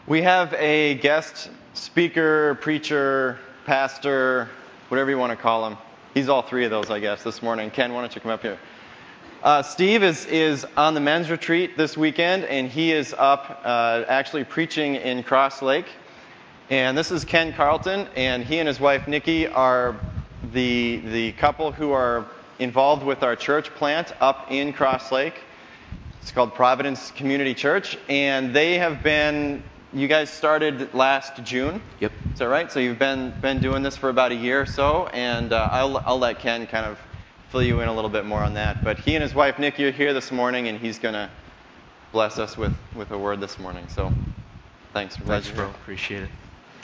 We have a guest speaker, preacher, pastor, whatever you want to call him. He's all three of those, I guess, this morning. Ken, why don't you come up here? Steve is on the men's retreat this weekend, and he is up actually preaching in Cross Lake. And this is Ken Carlton, and he and his wife Nikki are the couple who are involved with our church plant up in Cross Lake. It's called Providence Community Church, and they have been. You guys started last June. Yep. Is that right? So you've been doing this for about a year or so, and I'll let Ken kind of fill you in a little bit more on that. But he and his wife Nikki are here this morning, and he's going to bless us with a word this morning. So thanks. Thanks, bro. Appreciate it.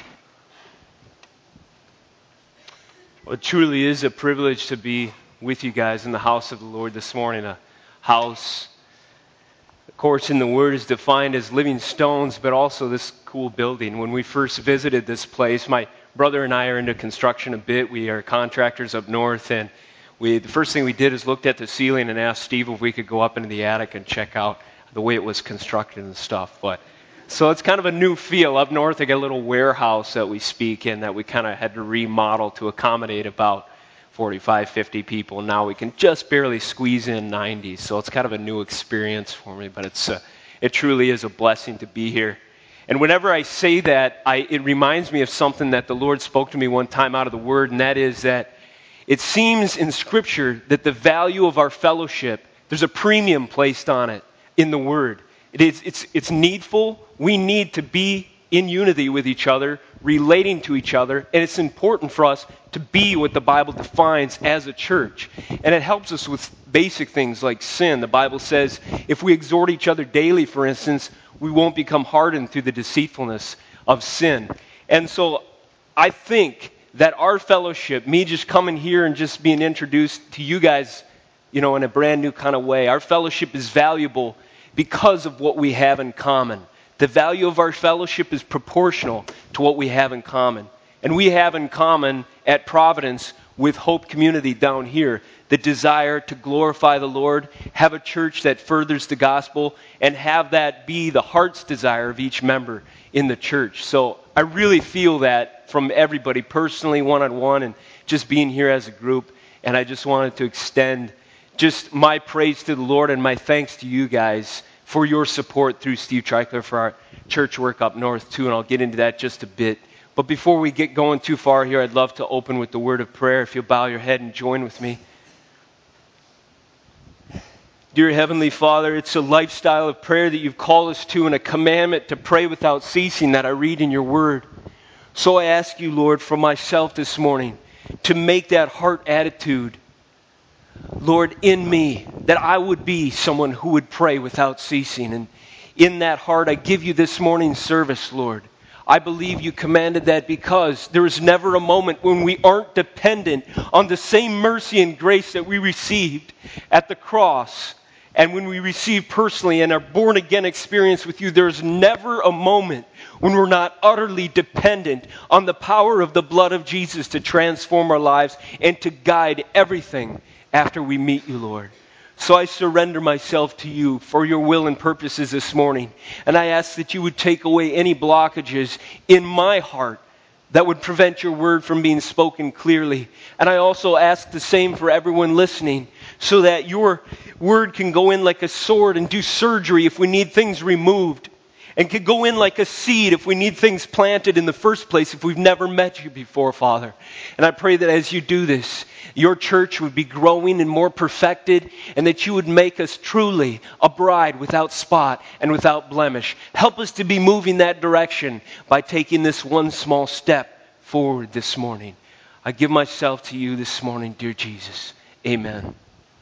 Well, it truly is a privilege to be with you guys in the house of the Lord this morning. A house, of course, in the Word is defined as living stones, but also this cool building. When we first visited this place, my brother and I are into construction a bit. We are contractors up north, and the first thing we did is looked at the ceiling and asked Steve if we could go up into the attic and check out the way it was constructed and stuff. So it's kind of a new feel. Up north, they got a little warehouse that we speak in that we kind of had to remodel to accommodate about 45, 50 people. Now we can just barely squeeze in 90. So it's kind of a new experience for me, but it truly is a blessing to be here. And whenever I say that, it reminds me of something that the Lord spoke to me one time out of the Word, and that is that it seems in Scripture that the value of our fellowship, there's a premium placed on it in the Word. It's needful. We need to be in unity with each other, relating to each other, and it's important for us to be what the Bible defines as a church. And it helps us with basic things like sin. The Bible says if we exhort each other daily, for instance, we won't become hardened through the deceitfulness of sin. And so I think that our fellowship, me just coming here and just being introduced to you guys, in a brand new kind of way, our fellowship is valuable because of what we have in common. The value of our fellowship is proportional to what we have in common. And we have in common at Providence with Hope Community down here the desire to glorify the Lord, have a church that furthers the gospel, and have that be the heart's desire of each member in the church. So I really feel that from everybody personally, one-on-one, and just being here as a group. And I just wanted to extend just my praise to the Lord and my thanks to you guys for your support through Steve Treichler for our church work up north too, and I'll get into that just a bit. But before we get going too far here, I'd love to open with the word of prayer. If you'll bow your head and join with me. Dear Heavenly Father, it's a lifestyle of prayer that you've called us to and a commandment to pray without ceasing that I read in your word. So I ask you, Lord, for myself this morning to make that heart attitude, Lord, in me, that I would be someone who would pray without ceasing. And in that heart, I give you this morning's service, Lord. I believe you commanded that because there is never a moment when we aren't dependent on the same mercy and grace that we received at the cross and when we receive personally and our born-again experience with you. There's never a moment when we're not utterly dependent on the power of the blood of Jesus to transform our lives and to guide everything after we meet you, Lord. So I surrender myself to you for your will and purposes this morning. And I ask that you would take away any blockages in my heart that would prevent your word from being spoken clearly. And I also ask the same for everyone listening, so that your word can go in like a sword and do surgery if we need things removed, and can go in like a seed if we need things planted in the first place, if we've never met you before, Father. And I pray that as you do this, your church would be growing and more perfected, and that you would make us truly a bride without spot and without blemish. Help us to be moving that direction by taking this one small step forward this morning. I give myself to you this morning, dear Jesus. Amen.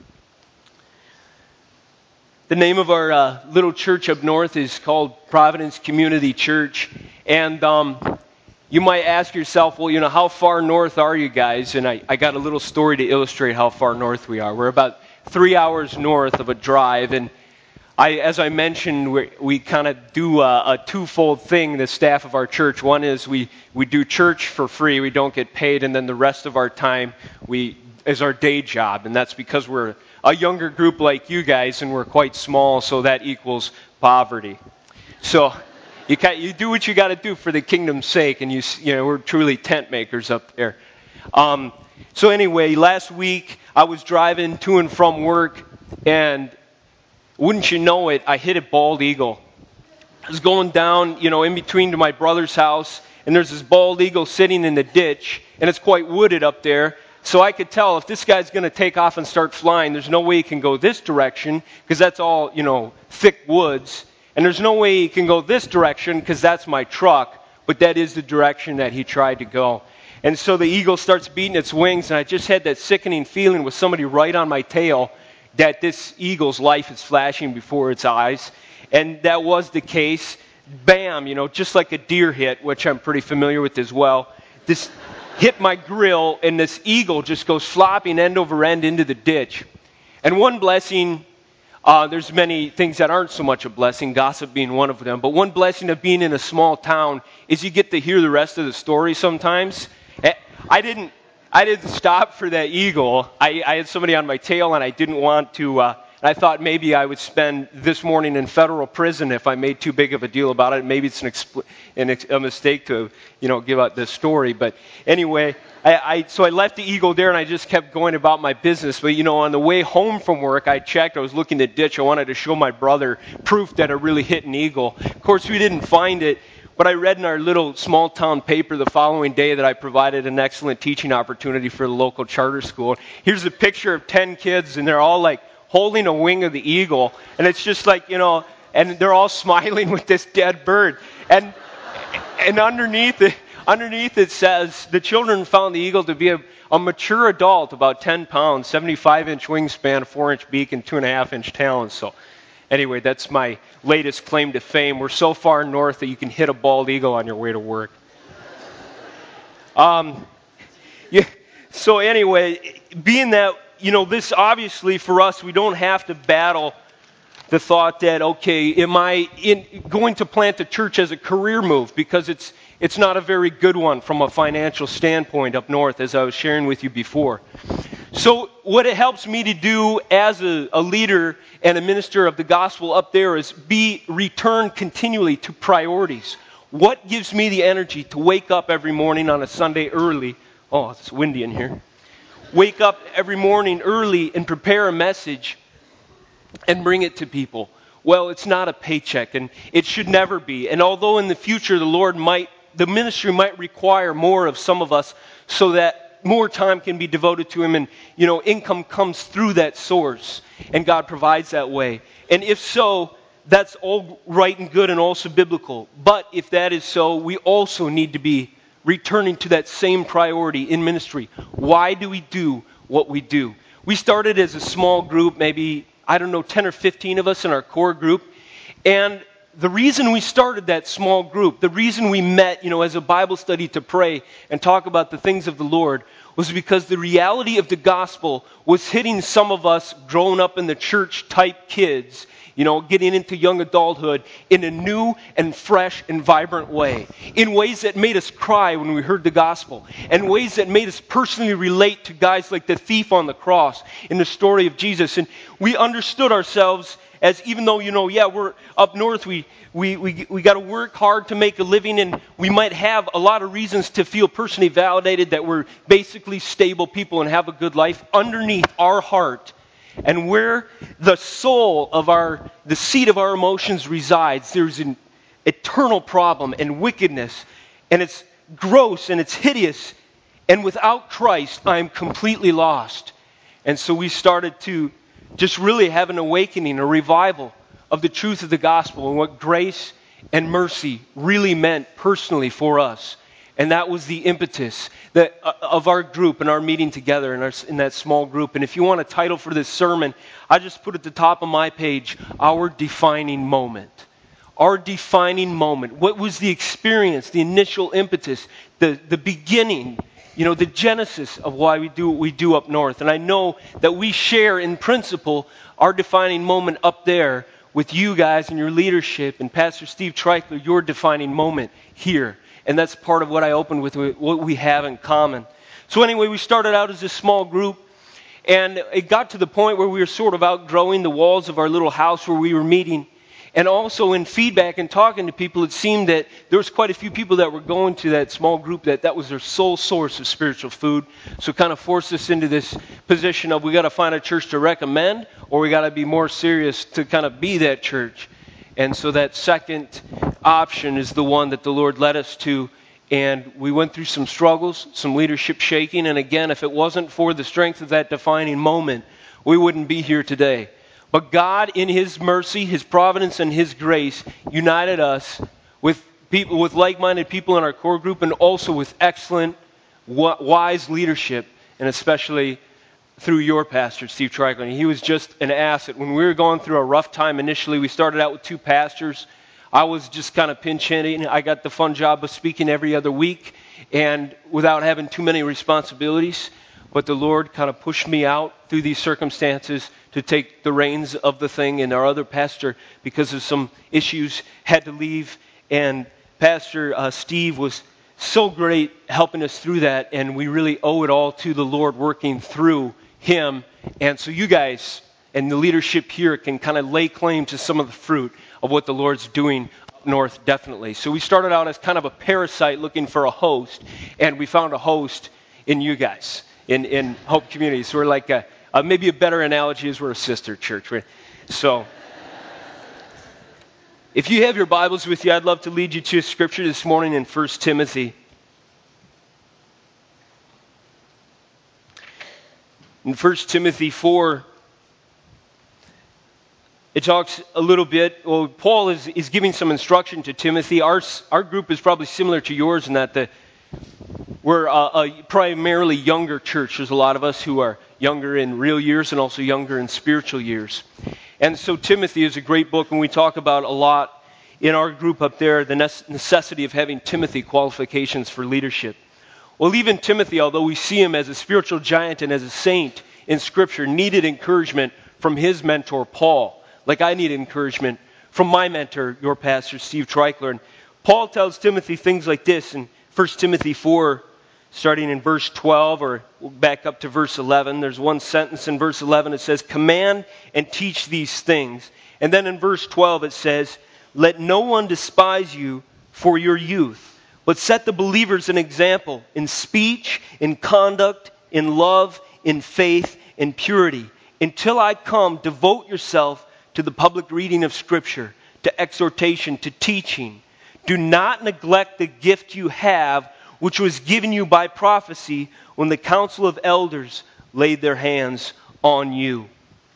The name of our little church up north is called Providence Community Church. And you might ask yourself, well, how far north are you guys? And I got a little story to illustrate how far north we are. We're about 3 hours north of a drive. And as I mentioned, we kind of do a twofold thing, the staff of our church. One is we do church for free. We don't get paid. And then the rest of our time is our day job. And that's because we're a younger group like you guys, and we're quite small, so that equals poverty. So You do what you got to do for the kingdom's sake, and we're truly tent makers up there. So anyway, last week I was driving to and from work, and wouldn't you know it, I hit a bald eagle. I was going down, in between to my brother's house, and there's this bald eagle sitting in the ditch, and it's quite wooded up there. So I could tell if this guy's going to take off and start flying, there's no way he can go this direction, because that's all, thick woods. And there's no way he can go this direction, because that's my truck. But that is the direction that he tried to go. And so the eagle starts beating its wings, and I just had that sickening feeling with somebody right on my tail that this eagle's life is flashing before its eyes. And that was the case. Bam, just like a deer hit, which I'm pretty familiar with as well. This hit my grill, and this eagle just goes flopping end over end into the ditch. And one blessing, there's many things that aren't so much a blessing, gossip being one of them, but one blessing of being in a small town is you get to hear the rest of the story sometimes. I didn't stop for that eagle. I had somebody on my tail, and I didn't want to... I thought maybe I would spend this morning in federal prison if I made too big of a deal about it. Maybe it's a mistake to, give out this story. But anyway, so I left the eagle there, and I just kept going about my business. But, on the way home from work, I checked. I was looking at the ditch. I wanted to show my brother proof that I really hit an eagle. Of course, we didn't find it. But I read in our little small town paper the following day that I provided an excellent teaching opportunity for the local charter school. Here's a picture of 10 kids, and they're all like holding a wing of the eagle. And it's just like, and they're all smiling with this dead bird. And underneath it says, the children found the eagle to be a mature adult, about 10 pounds, 75-inch wingspan, 4-inch beak, and 2.5-inch talons. So anyway, that's my latest claim to fame. We're so far north that you can hit a bald eagle on your way to work. So anyway, being that, this obviously for us, we don't have to battle the thought that, okay, am I going to plant a church as a career move? Because it's not a very good one from a financial standpoint up north, as I was sharing with you before. So what it helps me to do as a leader and a minister of the gospel up there is return continually to priorities. What gives me the energy to wake up every morning on a Sunday early? Oh, it's windy in here. Wake up every morning early and prepare a message and bring it to people. Well, it's not a paycheck, and it should never be. And although in the future the ministry might require more of some of us so that more time can be devoted to Him, and income comes through that source, and God provides that way. And if so, that's all right and good and also biblical. But if that is so, we also need to be returning to that same priority in ministry. Why do we do what we do? We started as a small group, maybe, 10 or 15 of us in our core group. And the reason we started that small group, the reason we met, as a Bible study to pray and talk about the things of the Lord, was because the reality of the gospel was hitting some of us grown up in the church type kids, getting into young adulthood in a new and fresh and vibrant way, in ways that made us cry when we heard the gospel, and ways that made us personally relate to guys like the thief on the cross in the story of Jesus. And we understood ourselves as, even though, we're up north, we got to work hard to make a living, and we might have a lot of reasons to feel personally validated that we're basically stable people and have a good life. Underneath our heart, and where the soul of the seat of our emotions resides, there's an eternal problem and wickedness, and it's gross and it's hideous, and without Christ, I'm completely lost. And so we started to just really have an awakening, a revival of the truth of the gospel and what grace and mercy really meant personally for us. And that was the impetus of our group and our meeting together in that small group. And if you want a title for this sermon, I just put at the top of my page, Our Defining Moment. Our defining moment. What was the experience, the initial impetus, the beginning, the genesis of why we do what we do up north. And I know that we share in principle our defining moment up there with you guys and your leadership, and Pastor Steve Treichler, your defining moment here. And that's part of what I opened with, what we have in common. So anyway, we started out as a small group, and it got to the point where we were sort of outgrowing the walls of our little house where we were meeting. And also in feedback and talking to people, it seemed that there was quite a few people that were going to that small group that was their sole source of spiritual food. So it kind of forced us into this position of we got to find a church to recommend, or we got to be more serious to kind of be that church. And so that second option is the one that the Lord led us to. And we went through some struggles, some leadership shaking. And again, if it wasn't for the strength of that defining moment, we wouldn't be here today. But God, in His mercy, His providence, and His grace, united us with people, with like-minded people in our core group, and also with excellent, wise leadership, and especially through your pastor, Steve Treichler. He was just an asset. When we were going through a rough time initially, we started out with 2 pastors. I was just kind of pinch hitting. I got the fun job of speaking every other week, and without having too many responsibilities. But the Lord kind of pushed me out through these circumstances to take the reins of the thing. And our other pastor, because of some issues, had to leave. And Pastor Steve was so great helping us through that. And we really owe it all to the Lord working through him. And so you guys and the leadership here can kind of lay claim to some of the fruit of what the Lord's doing up north, definitely. So we started out as kind of a parasite looking for a host. And we found a host in you guys. In Hope Community. So we're like maybe a better analogy is we're a sister church. Right? So if you have your Bibles with you, I'd love to lead you to a scripture this morning in 1 Timothy. In 1 Timothy 4, it talks a little bit, well, Paul is giving some instruction to Timothy. Our group is probably similar to yours in that we're a primarily younger church. There's a lot of us who are younger in real years and also younger in spiritual years. And so Timothy is a great book, and we talk about a lot in our group up there, the necessity of having Timothy qualifications for leadership. Well, even Timothy, although we see him as a spiritual giant and as a saint in Scripture, needed encouragement from his mentor, Paul. Like I need encouragement from my mentor, your pastor, Steve Treichler. And Paul tells Timothy things like this in 1 Timothy 4, starting in verse 12, or we'll back up to verse 11. There's one sentence in verse 11. It says, "Command and teach these things." And then in verse 12 it says, "Let no one despise you for your youth, but set the believers an example in speech, in conduct, in love, in faith, in purity. Until I come, devote yourself to the public reading of Scripture, to exhortation, to teaching. Do not neglect the gift you have, which was given you by prophecy when the council of elders laid their hands on you."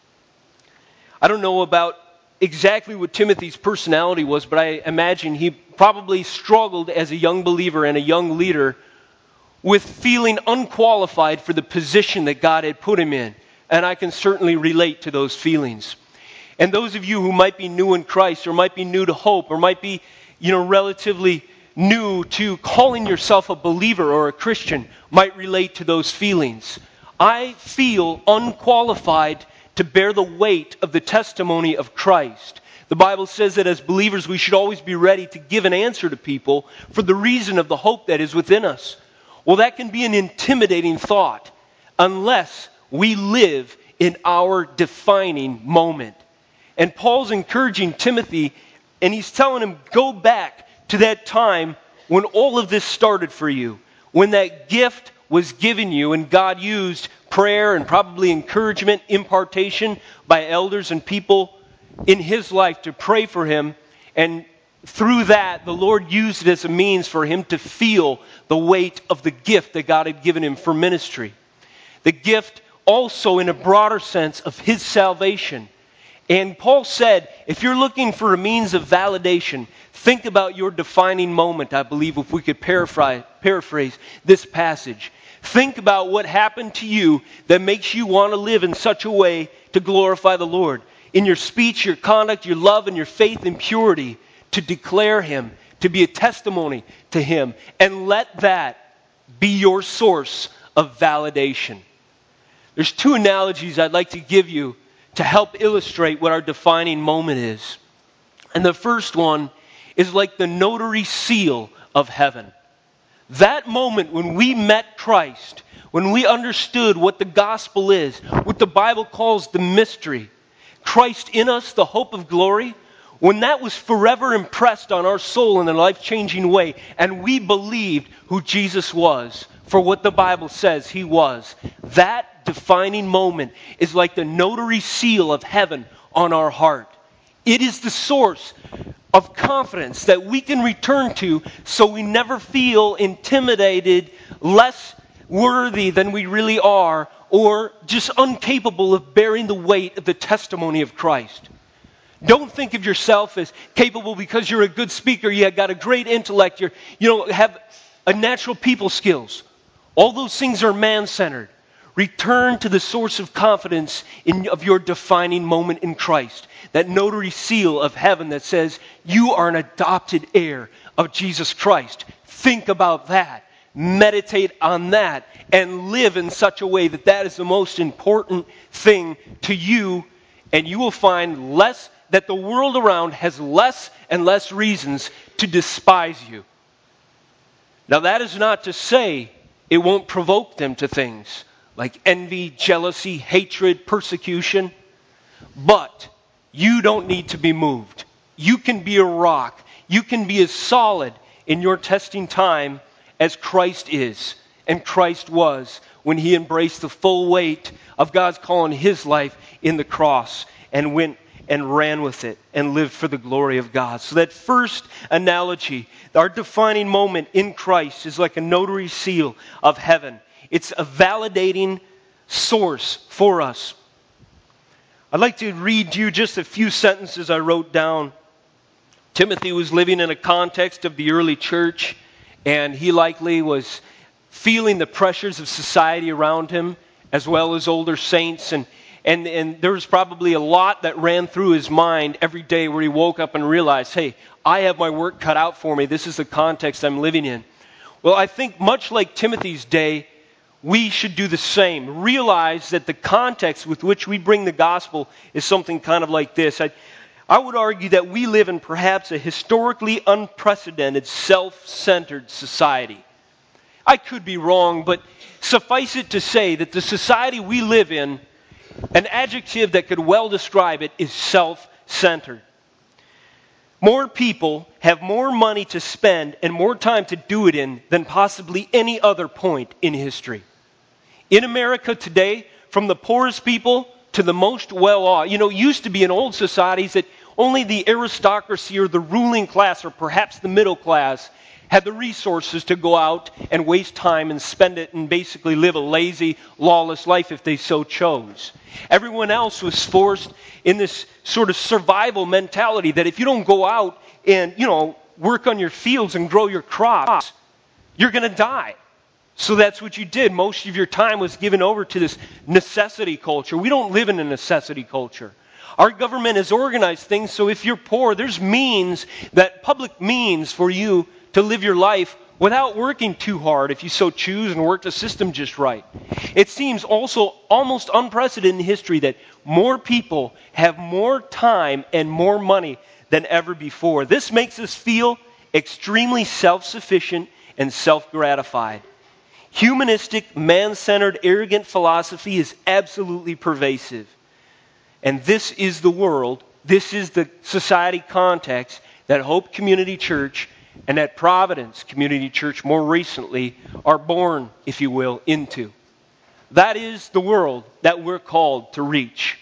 I don't know about exactly what Timothy's personality was, but I imagine he probably struggled as a young believer and a young leader with feeling unqualified for the position that God had put him in. And I can certainly relate to those feelings. And those of you who might be new in Christ, or might be new to hope, or might be, relatively new to calling yourself a believer or a Christian, might relate to those feelings. I feel unqualified to bear the weight of the testimony of Christ. The Bible says that as believers we should always be ready to give an answer to people for the reason of the hope that is within us. Well, that can be an intimidating thought unless we live in our defining moment. And Paul's encouraging Timothy, and he's telling him, go back to that time when all of this started for you, when that gift was given you and God used prayer and probably encouragement, impartation by elders and people in his life to pray for him. And through that, the Lord used it as a means for him to feel the weight of the gift that God had given him for ministry. The gift also in a broader sense of his salvation. And Paul said, if you're looking for a means of validation, think about your defining moment, I believe, if we could paraphrase this passage. Think about what happened to you that makes you want to live in such a way to glorify the Lord. In your speech, your conduct, your love, and your faith and purity, to declare Him, to be a testimony to Him. And let that be your source of validation. There's 2 analogies I'd like to give you to help illustrate what our defining moment is. And the first one is like the notary seal of heaven. That moment when we met Christ, when we understood what the gospel is, what the Bible calls the mystery, Christ in us, the hope of glory, when that was forever impressed on our soul in a life-changing way, and we believed who Jesus was for what the Bible says he was, that defining moment is like the notary seal of heaven on our heart. It is the source of confidence that we can return to so we never feel intimidated, less worthy than we really are, or just incapable of bearing the weight of the testimony of Christ. Don't think of yourself as capable because you're a good speaker, you got a great intellect, have a natural people skills. All those things are man-centered. Return to the source of confidence of your defining moment in Christ. That notary seal of heaven that says you are an adopted heir of Jesus Christ. Think about that. Meditate on that. And live in such a way that that is the most important thing to you. And you will find that the world around has less and less reasons to despise you. Now that is not to say it won't provoke them to things like envy, jealousy, hatred, persecution. But you don't need to be moved. You can be a rock. You can be as solid in your testing time as Christ is and Christ was when he embraced the full weight of God's call in his life in the cross and went and ran with it and lived for the glory of God. So that first analogy, our defining moment in Christ is like a notary seal of heaven. It's a validating source for us. I'd like to read you just a few sentences I wrote down. Timothy was living in a context of the early church, and he likely was feeling the pressures of society around him, as well as older saints. And there was probably a lot that ran through his mind every day where he woke up and realized, hey, I have my work cut out for me. This is the context I'm living in. Well, I think much like Timothy's day, we should do the same. Realize that the context with which we bring the gospel is something kind of like this. I would argue that we live in perhaps a historically unprecedented, self-centered society. I could be wrong, but suffice it to say that the society we live in, an adjective that could well describe it is self-centered. More people have more money to spend and more time to do it in than possibly any other point in history. In America today, from the poorest people to the most well-off, it used to be in old societies that only the aristocracy or the ruling class or perhaps the middle class had the resources to go out and waste time and spend it and basically live a lazy, lawless life if they so chose. Everyone else was forced in this sort of survival mentality that if you don't go out and, work on your fields and grow your crops, you're going to die. So that's what you did. Most of your time was given over to this necessity culture. We don't live in a necessity culture. Our government has organized things so if you're poor, there's public means for you to live your life without working too hard if you so choose and work the system just right. It seems also almost unprecedented in history that more people have more time and more money than ever before. This makes us feel extremely self-sufficient and self-gratified. Humanistic, man-centered, arrogant philosophy is absolutely pervasive. And this is the world, this is the society context that Hope Community Church and that Providence Community Church more recently are born, if you will, into. That is the world that we're called to reach.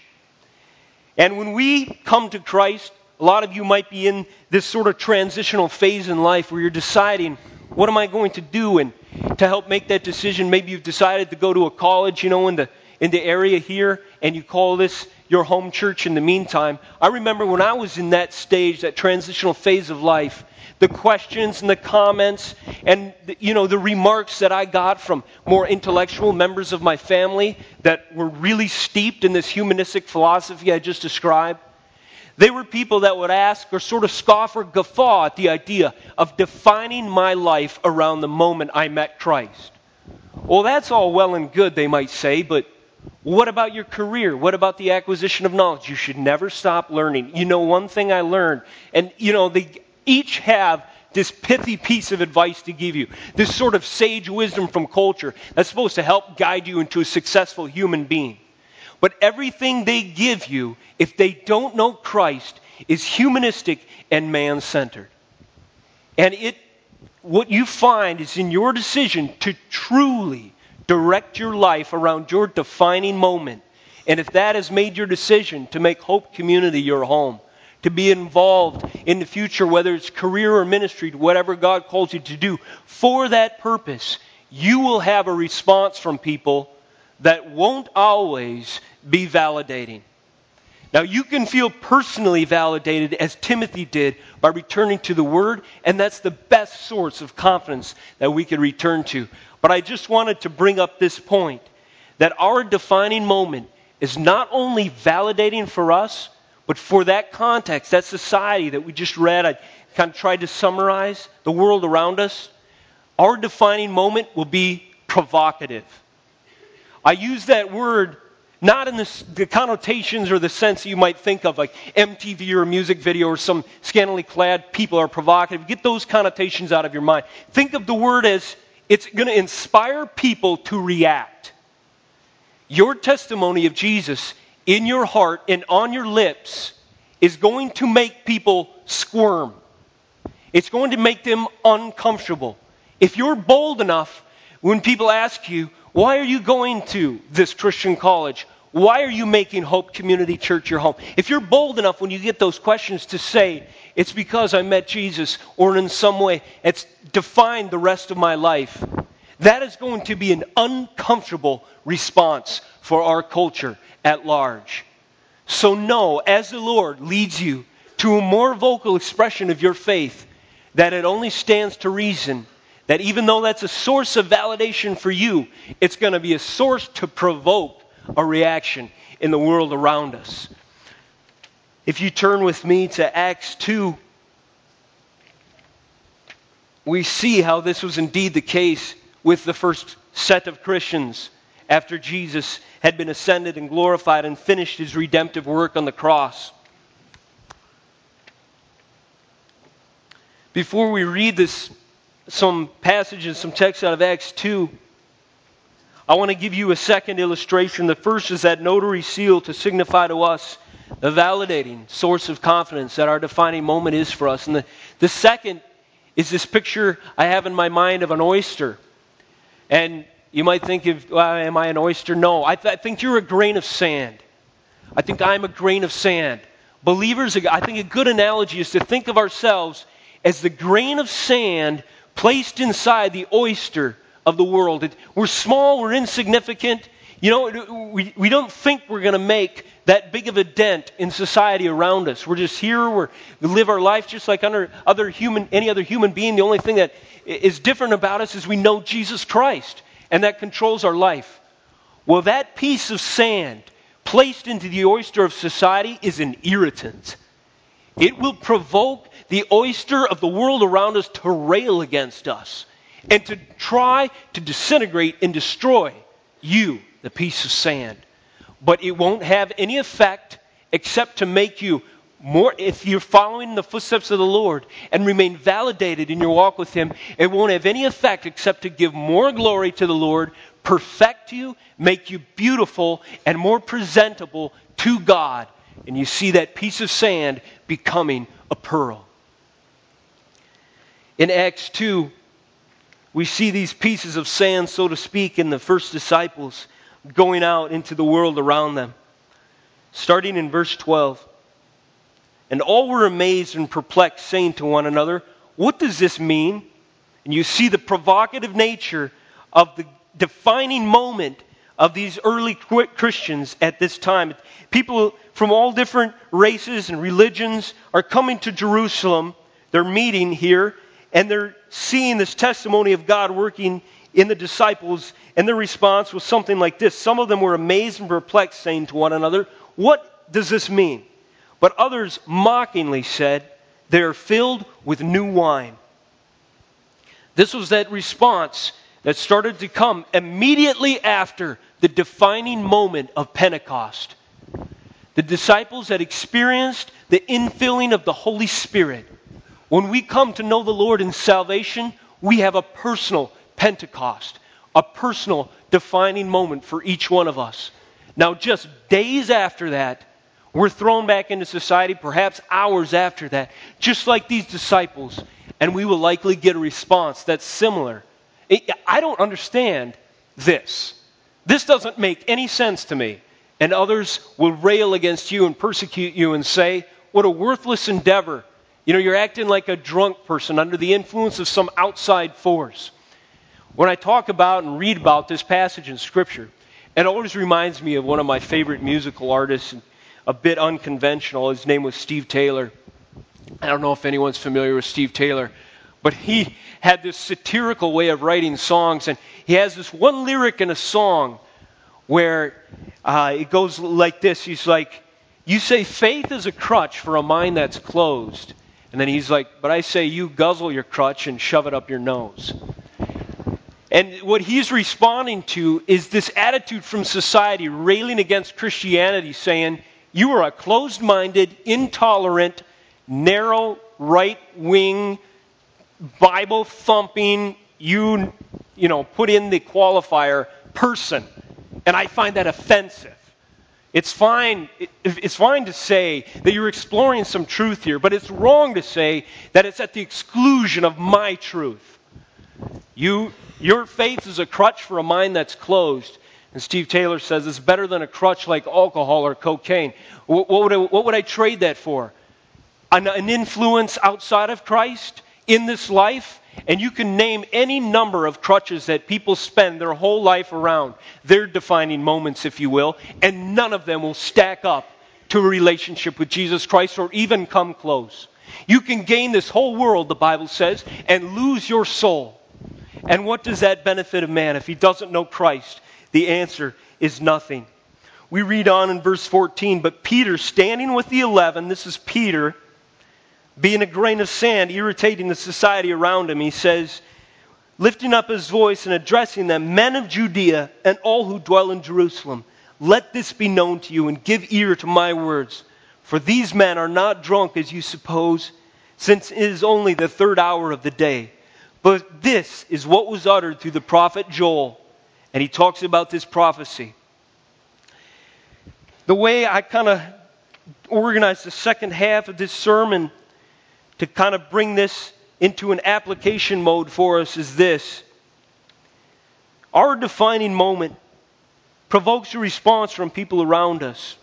And when we come to Christ, a lot of you might be in this sort of transitional phase in life where you're deciding, what am I going to do? And to help make that decision, maybe you've decided to go to a college, in the area here, and you call this your home church in the meantime. I remember when I was in that stage, that transitional phase of life, the questions and the comments and the remarks that I got from more intellectual members of my family that were really steeped in this humanistic philosophy I just described. They were people that would ask or sort of scoff or guffaw at the idea of defining my life around the moment I met Christ. Well, that's all well and good, they might say, but what about your career? What about the acquisition of knowledge? You should never stop learning. One thing I learned, and they each have this pithy piece of advice to give you, this sort of sage wisdom from culture that's supposed to help guide you into a successful human being. But everything they give you, if they don't know Christ, is humanistic and man-centered. And what you find is in your decision to truly direct your life around your defining moment. And if that has made your decision to make Hope Community your home, to be involved in the future, whether it's career or ministry, whatever God calls you to do, for that purpose, you will have a response from people that won't always be validating. Now, you can feel personally validated, as Timothy did, by returning to the Word, and that's the best source of confidence that we can return to. But I just wanted to bring up this point, that our defining moment is not only validating for us, but for that context, that society that we just read, I kind of tried to summarize, the world around us, our defining moment will be provocative. I use that word not in the connotations or the sense that you might think of, like MTV or a music video or some scantily clad people are provocative. Get those connotations out of your mind. Think of the word as it's going to inspire people to react. Your testimony of Jesus in your heart and on your lips is going to make people squirm. It's going to make them uncomfortable. If you're bold enough, when people ask you, why are you going to this Christian college? Why are you making Hope Community Church your home? If you're bold enough when you get those questions to say, it's because I met Jesus, or in some way it's defined the rest of my life, that is going to be an uncomfortable response for our culture at large. So know, as the Lord leads you to a more vocal expression of your faith, that it only stands to reason that even though that's a source of validation for you, it's going to be a source to provoke a reaction in the world around us. If you turn with me to Acts 2, we see how this was indeed the case with the first set of Christians after Jesus had been ascended and glorified and finished his redemptive work on the cross. Before we read some passages, some texts out of Acts 2, I want to give you a second illustration. The first is that notary seal to signify to us the validating source of confidence that our defining moment is for us. And the second is this picture I have in my mind of an oyster. And you might think, am I an oyster? No, I think you're a grain of sand. I think I'm a grain of sand. Believers, I think a good analogy is to think of ourselves as the grain of sand placed inside the oyster of the world. We're small, we're insignificant. You know, we don't think we're going to make that big of a dent in society around us. We're just here, we live our life just like any other human being. The only thing that is different about us is we know Jesus Christ, and that controls our life. Well, that piece of sand placed into the oyster of society is an irritant. It will provoke the oyster of the world around us to rail against us and to try to disintegrate and destroy you, the piece of sand. But it won't have any effect except to make you more, if you're following the footsteps of the Lord and remain validated in your walk with Him, it won't have any effect except to give more glory to the Lord, perfect you, make you beautiful and more presentable to God. And you see that piece of sand becoming a pearl. In Acts 2, we see these pieces of sand, so to speak, in the first disciples going out into the world around them. Starting in verse 12. And all were amazed and perplexed, saying to one another, what does this mean? And you see the provocative nature of the defining moment of these early Christians at this time. People from all different races and religions are coming to Jerusalem. They're meeting here, and they're seeing this testimony of God working in the disciples, and their response was something like this. Some of them were amazed and perplexed, saying to one another, what does this mean? But others mockingly said, they are filled with new wine. This was that response that started to come immediately after the defining moment of Pentecost. The disciples had experienced the infilling of the Holy Spirit. When we come to know the Lord in salvation, we have a personal Pentecost, a personal defining moment for each one of us. Now, just days after that, We're thrown back into society perhaps hours after that, just like these disciples, and we will likely get a response that's similar. I don't understand this. This doesn't make any sense to me. And others will rail against you and persecute you and say, what a worthless endeavor. You're acting like a drunk person under the influence of some outside force. When I talk about and read about this passage in Scripture, it always reminds me of one of my favorite musical artists, a bit unconventional. His name was Steve Taylor. I don't know if anyone's familiar with Steve Taylor, but he had this satirical way of writing songs, and he has this one lyric in a song where it goes like this. He's like, you say faith is a crutch for a mind that's closed. And then he's like, but I say you guzzle your crutch and shove it up your nose. And what he's responding to is this attitude from society railing against Christianity, saying, you are a closed-minded, intolerant, narrow, right-wing, Bible-thumping, put in the qualifier, person. And I find that offensive. It's fine to say that you're exploring some truth here, but it's wrong to say that it's at the exclusion of my truth. Your faith is a crutch for a mind that's closed. And Steve Taylor says it's better than a crutch like alcohol or cocaine. What would I trade that for? An influence outside of Christ in this life? And you can name any number of crutches that people spend their whole life around, their defining moments, if you will, and none of them will stack up to a relationship with Jesus Christ or even come close. You can gain this whole world, the Bible says, and lose your soul. And what does that benefit a man if he doesn't know Christ? The answer is nothing. We read on in verse 14, but Peter, standing with the 11, this is Peter, being a grain of sand, irritating the society around him, he says, lifting up his voice and addressing them, men of Judea and all who dwell in Jerusalem, let this be known to you and give ear to my words. For these men are not drunk as you suppose, since it is only the third hour of the day. But this is what was uttered through the prophet Joel. And he talks about this prophecy. The way I kind of organized the second half of this sermon to kind of bring this into an application mode for us is this. Our defining moment provokes a response from people around us.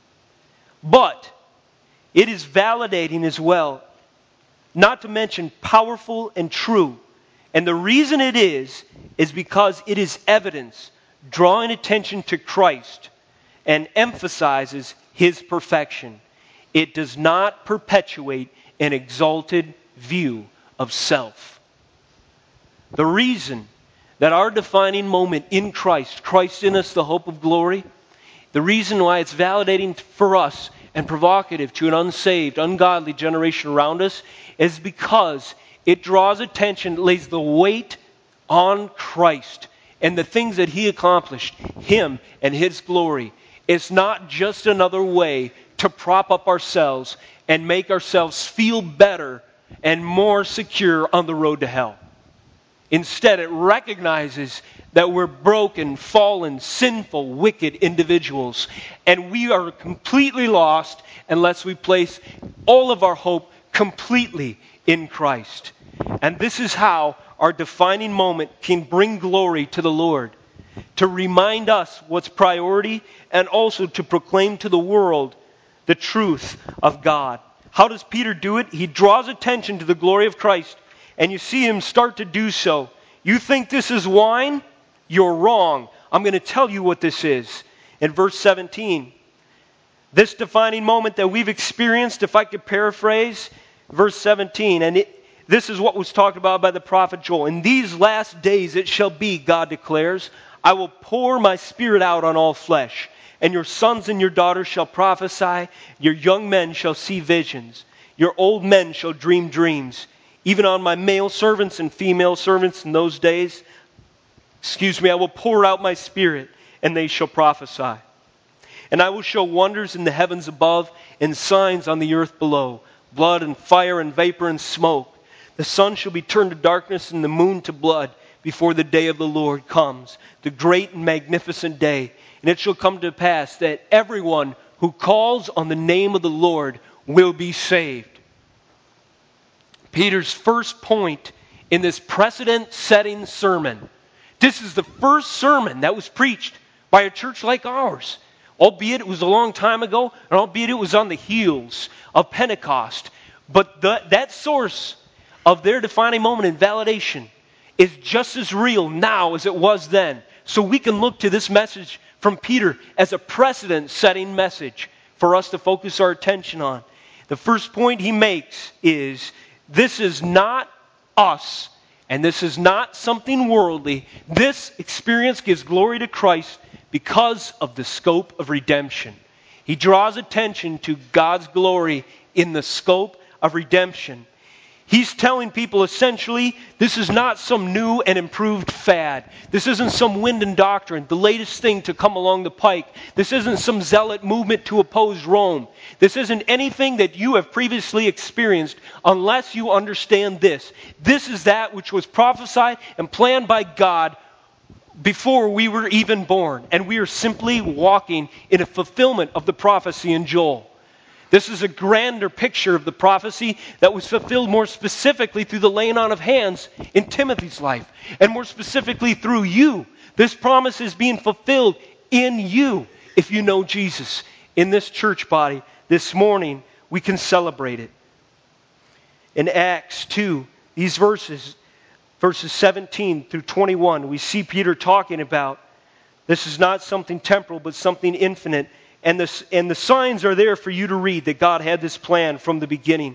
But it is validating as well, not to mention powerful and true. And the reason it is because it is evidence drawing attention to Christ and emphasizes His perfection. It does not perpetuate an exalted view of self. The reason that our defining moment in Christ, Christ in us, the hope of glory, the reason why it's validating for us and provocative to an unsaved, ungodly generation around us is because it draws attention, lays the weight on Christ and the things that He accomplished, Him and His glory. It's not just another way to prop up ourselves and make ourselves feel better and more secure on the road to hell. Instead, it recognizes that we're broken, fallen, sinful, wicked individuals. And we are completely lost unless we place all of our hope completely in Christ. And this is how our defining moment can bring glory to the Lord. To remind us what's priority and also to proclaim to the world the truth of God. How does Peter do it? He draws attention to the glory of Christ. And you see him start to do so. You think this is wine? You're wrong. I'm going to tell you what this is. In verse 17, this defining moment that we've experienced, if I could paraphrase, verse 17, and this is what was talked about by the prophet Joel. In these last days it shall be, God declares, I will pour my Spirit out on all flesh, and your sons and your daughters shall prophesy, your young men shall see visions, your old men shall dream dreams. Even on my male servants and female servants in those days, I will pour out my Spirit, and they shall prophesy. And I will show wonders in the heavens above, and signs on the earth below, blood and fire and vapor and smoke. The sun shall be turned to darkness and the moon to blood before the day of the Lord comes, the great and magnificent day. And it shall come to pass that everyone who calls on the name of the Lord will be saved. Peter's first point in this precedent-setting sermon. This is the first sermon that was preached by a church like ours. Albeit it was a long time ago, and albeit it was on the heels of Pentecost. But that source of their defining moment in validation is just as real now as it was then. So we can look to this message from Peter as a precedent-setting message for us to focus our attention on. The first point he makes is, this is not us, and this is not something worldly. This experience gives glory to Christ because of the scope of redemption. He draws attention to God's glory in the scope of redemption. He's telling people essentially, this is not some new and improved fad. This isn't some wind and doctrine, the latest thing to come along the pike. This isn't some zealot movement to oppose Rome. This isn't anything that you have previously experienced unless you understand this. This is that which was prophesied and planned by God before we were even born. And we are simply walking in a fulfillment of the prophecy in Joel. This is a grander picture of the prophecy that was fulfilled more specifically through the laying on of hands in Timothy's life. And more specifically through you. This promise is being fulfilled in you if you know Jesus. In this church body this morning, we can celebrate it. In Acts 2, these verses 17 through 21, we see Peter talking about this is not something temporal but something infinite. And the signs are there for you to read that God had this plan from the beginning.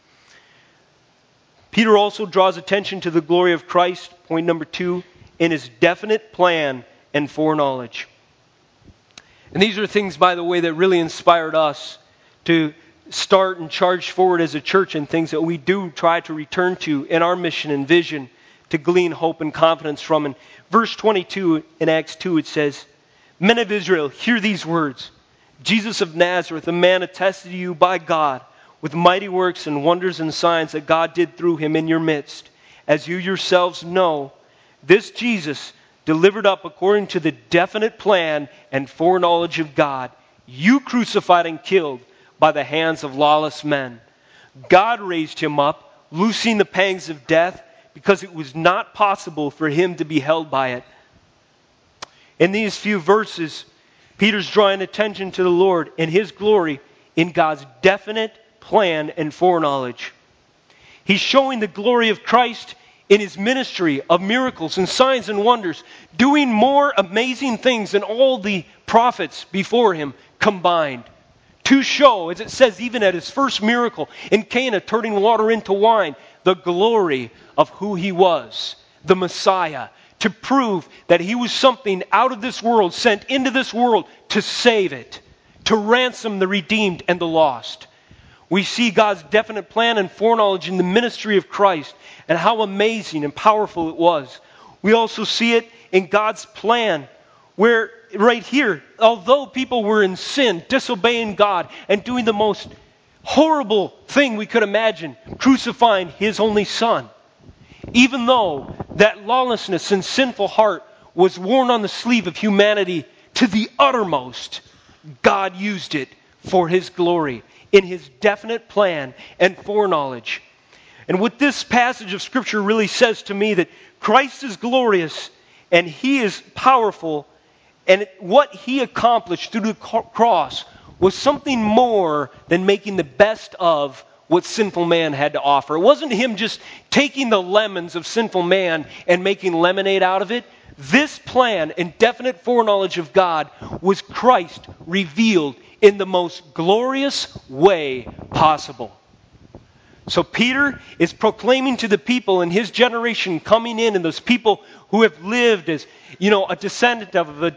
Peter also draws attention to the glory of Christ, point number 2, in his definite plan and foreknowledge. And these are things, by the way, that really inspired us to start and charge forward as a church, and things that we do try to return to in our mission and vision to glean hope and confidence from. In verse 22 in Acts 2 it says, "Men of Israel, hear these words. Jesus of Nazareth, a man attested to you by God with mighty works and wonders and signs that God did through him in your midst. As you yourselves know, this Jesus, delivered up according to the definite plan and foreknowledge of God, you crucified and killed by the hands of lawless men. God raised him up, loosing the pangs of death, because it was not possible for him to be held by it." In these few verses, Peter's drawing attention to the Lord and his glory in God's definite plan and foreknowledge. He's showing the glory of Christ in his ministry of miracles and signs and wonders, doing more amazing things than all the prophets before him combined. To show, as it says even at his first miracle in Cana, turning water into wine, the glory of who he was, the Messiah. To prove that he was something out of this world, sent into this world to save it, to ransom the redeemed and the lost. We see God's definite plan and foreknowledge in the ministry of Christ and how amazing and powerful it was. We also see it in God's plan where right here, although people were in sin, disobeying God and doing the most horrible thing we could imagine, crucifying his only son. Even though that lawlessness and sinful heart was worn on the sleeve of humanity to the uttermost, God used it for his glory in his definite plan and foreknowledge. And what this passage of Scripture really says to me, that Christ is glorious and he is powerful, and what he accomplished through the cross was something more than making the best of what sinful man had to offer. It wasn't him just taking the lemons of sinful man and making lemonade out of it. This plan and definite foreknowledge of God was Christ revealed in the most glorious way possible. So Peter is proclaiming to the people in his generation coming in, and those people who have lived as, a descendant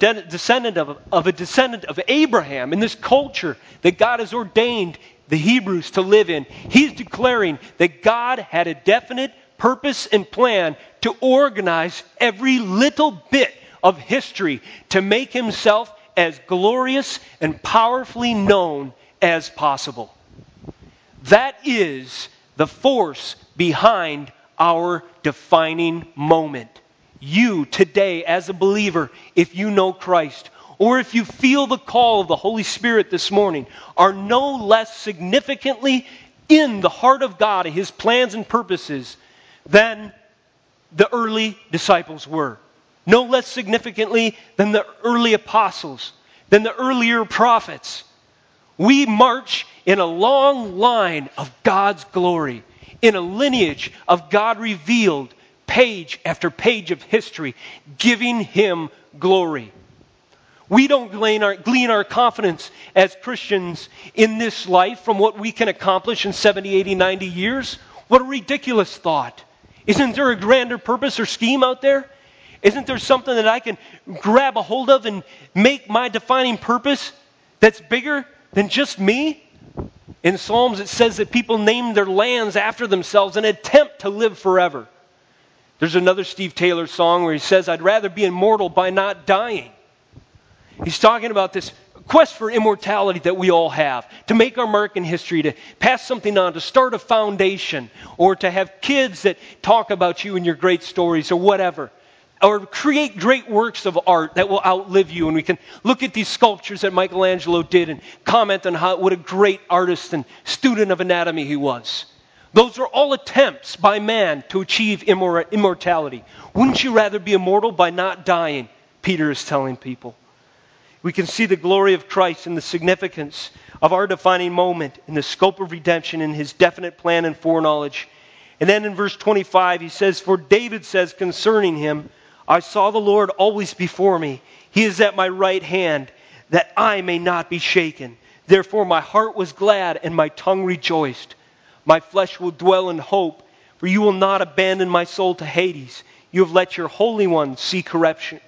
of Abraham in this culture that God has ordained the Hebrews to live in. He's declaring that God had a definite purpose and plan to organize every little bit of history to make himself as glorious and powerfully known as possible. That is the force behind our defining moment. You today as a believer, if you know Christ, or if you feel the call of the Holy Spirit this morning, are no less significantly in the heart of God and His plans and purposes than the early disciples were. No less significantly than the early apostles, than the earlier prophets. We march in a long line of God's glory, in a lineage of God revealed, page after page of history, giving Him glory. We don't glean our confidence as Christians in this life from what we can accomplish in 70, 80, 90 years. What a ridiculous thought. Isn't there a grander purpose or scheme out there? Isn't there something that I can grab a hold of and make my defining purpose that's bigger than just me? In Psalms it says that people name their lands after themselves and attempt to live forever. There's another Steve Taylor song where he says, I'd rather be immortal by not dying. He's talking about this quest for immortality that we all have, to make our mark in history, to pass something on, to start a foundation, or to have kids that talk about you and your great stories, or whatever. Or create great works of art that will outlive you. And we can look at these sculptures that Michelangelo did and comment on what a great artist and student of anatomy he was. Those are all attempts by man to achieve immortality. Wouldn't you rather be immortal by not dying? Peter is telling people. We can see the glory of Christ and the significance of our defining moment in the scope of redemption in His definite plan and foreknowledge. And then in verse 25 he says, for David says concerning Him, I saw the Lord always before me. He is at my right hand, that I may not be shaken. Therefore my heart was glad and my tongue rejoiced. My flesh will dwell in hope, for you will not abandon my soul to Hades. You have let your Holy One see corruption.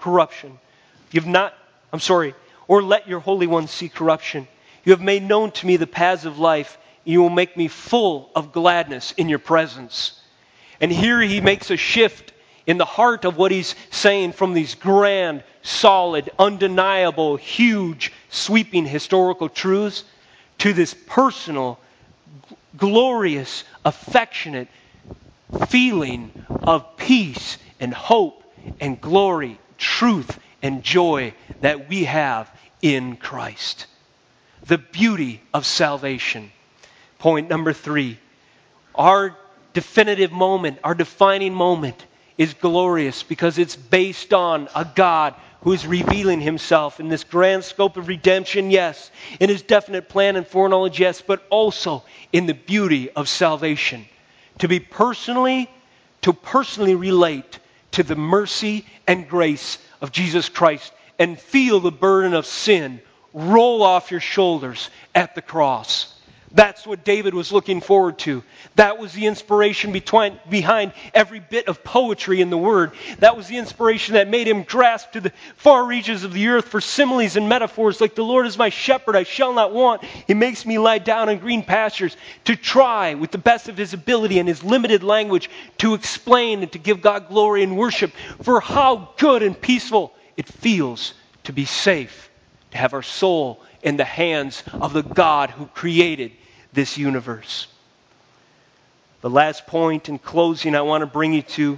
Or let your Holy One see corruption. You have made known to me the paths of life. You will make me full of gladness in your presence. And here he makes a shift in the heart of what he's saying from these grand, solid, undeniable, huge, sweeping historical truths to this personal, glorious, affectionate feeling of peace and hope and glory, truth and joy that we have in Christ. The beauty of salvation. Point number 3. Our definitive moment, our defining moment is glorious because it's based on a God who is revealing Himself in this grand scope of redemption, yes, in His definite plan and foreknowledge, yes, but also in the beauty of salvation. To personally relate to the mercy and grace of Jesus Christ and feel the burden of sin roll off your shoulders at the cross. That's what David was looking forward to. That was the inspiration behind every bit of poetry in the Word. That was the inspiration that made him grasp to the far reaches of the earth for similes and metaphors like the Lord is my shepherd, I shall not want. He makes me lie down in green pastures. To try, with the best of his ability and his limited language, to explain and to give God glory and worship for how good and peaceful it feels to be safe, to have our soul in the hands of the God who created this universe. The last point in closing I want to bring you to,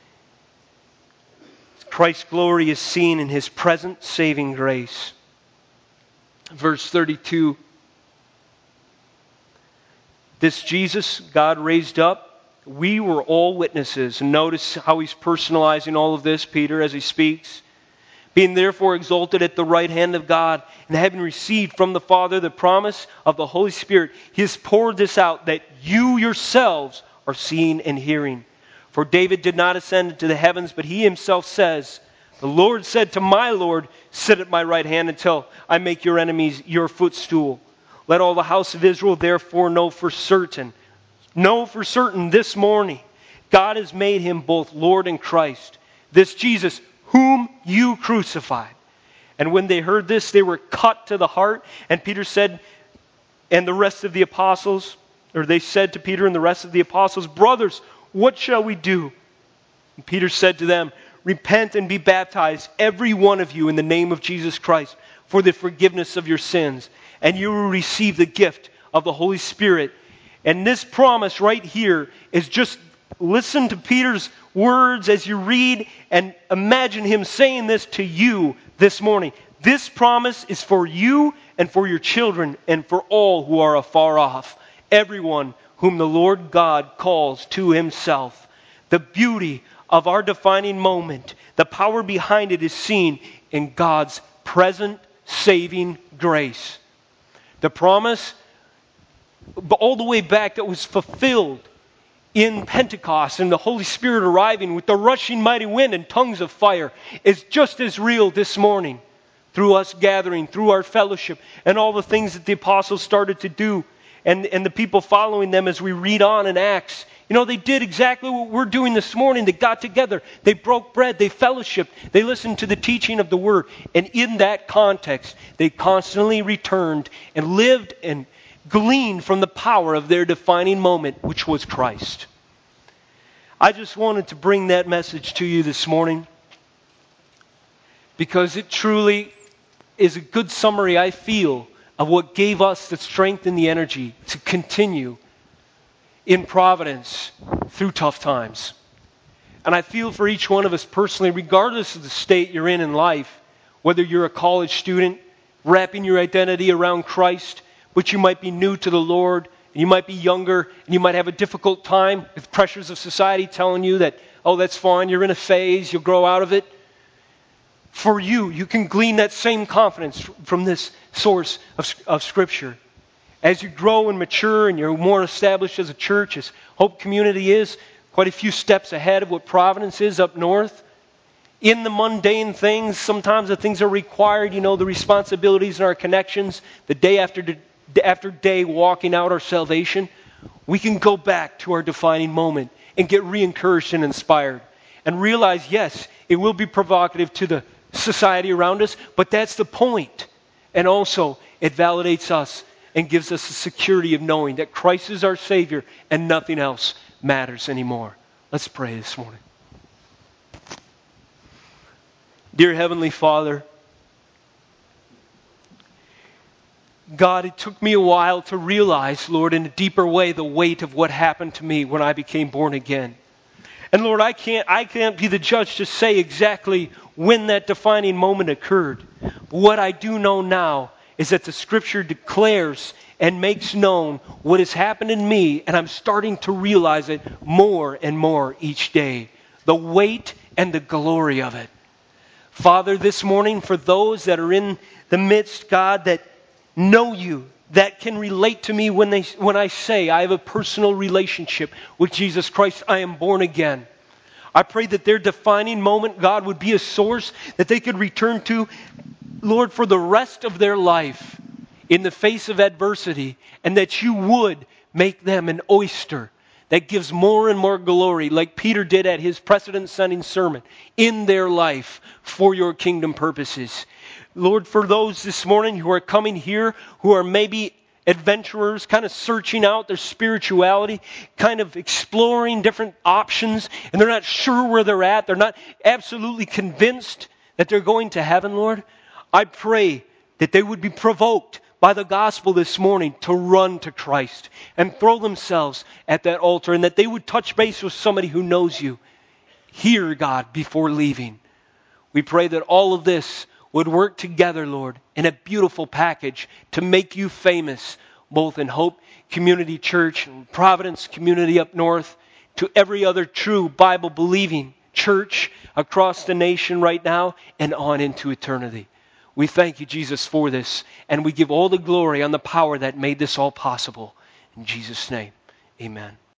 Christ's glory is seen in His present saving grace. Verse 32. This Jesus God raised up, we were all witnesses. And notice how he's personalizing all of this, Peter, as he speaks. Being therefore exalted at the right hand of God, and having received from the Father the promise of the Holy Spirit, He has poured this out that you yourselves are seeing and hearing. For David did not ascend into the heavens, but he himself says, the Lord said to my Lord, sit at my right hand until I make your enemies your footstool. Let all the house of Israel therefore know for certain this morning, God has made Him both Lord and Christ, this Jesus whom you crucified. And when they heard this, they were cut to the heart. And Peter said, and the rest of the apostles, or they said to Peter and the rest of the apostles, brothers, what shall we do? And Peter said to them, repent and be baptized, every one of you, in the name of Jesus Christ, for the forgiveness of your sins, and you will receive the gift of the Holy Spirit. And this promise right here is just, listen to Peter's words as you read and imagine him saying this to you this morning. This promise is for you and for your children and for all who are afar off, everyone whom the Lord God calls to himself. The beauty of our defining moment, the power behind it is seen in God's present saving grace. The promise, all the way back, that was fulfilled in Pentecost and the Holy Spirit arriving with the rushing mighty wind and tongues of fire, is just as real this morning through us gathering, through our fellowship, and all the things that the apostles started to do, and the people following them as we read on in Acts. You know, they did exactly what we're doing this morning. They got together, they broke bread, they fellowshiped, they listened to the teaching of the Word, and in that context, they constantly returned and lived and gleaned from the power of their defining moment, which was Christ. I just wanted to bring that message to you this morning because it truly is a good summary, I feel, of what gave us the strength and the energy to continue in Providence through tough times. And I feel for each one of us personally, regardless of the state you're in life, whether you're a college student wrapping your identity around Christ, but you might be new to the Lord, and you might be younger, and you might have a difficult time with pressures of society telling you that, oh, that's fine, you're in a phase, you'll grow out of it. For you can glean that same confidence from this source of Scripture. As you grow and mature and you're more established as a church, as Hope Community is, quite a few steps ahead of what Providence is up north. In the mundane things, sometimes the things are required, the responsibilities and our connections, the day after day walking out our salvation, we can go back to our defining moment and get re-encouraged and inspired. And realize, yes, it will be provocative to the society around us, but that's the point. And also, it validates us and gives us the security of knowing that Christ is our Savior and nothing else matters anymore. Let's pray this morning. Dear Heavenly Father, God, it took me a while to realize, Lord, in a deeper way, the weight of what happened to me when I became born again. And Lord, I can't be the judge to say exactly when that defining moment occurred. What I do know now is that the Scripture declares and makes known what has happened in me, and I'm starting to realize it more and more each day. The weight and the glory of it. Father, this morning, for those that are in the midst, God, that know you, that can relate to me when I say I have a personal relationship with Jesus Christ, I am born again. I pray that their defining moment, God, would be a source that they could return to, Lord, for the rest of their life in the face of adversity, and that you would make them an oyster that gives more and more glory, like Peter did at his precedent-setting sermon, in their life for your kingdom purposes. Lord, for those this morning who are coming here, who are maybe adventurers, kind of searching out their spirituality, kind of exploring different options, and they're not sure where they're at, they're not absolutely convinced that they're going to heaven, Lord, I pray that they would be provoked by the gospel this morning to run to Christ and throw themselves at that altar, and that they would touch base with somebody who knows you here, God, before leaving. We pray that all of this would work together, Lord, in a beautiful package to make you famous, both in Hope Community Church and Providence Community up north, to every other true Bible-believing church across the nation right now and on into eternity. We thank you, Jesus, for this, and we give all the glory on the power that made this all possible. In Jesus' name, amen.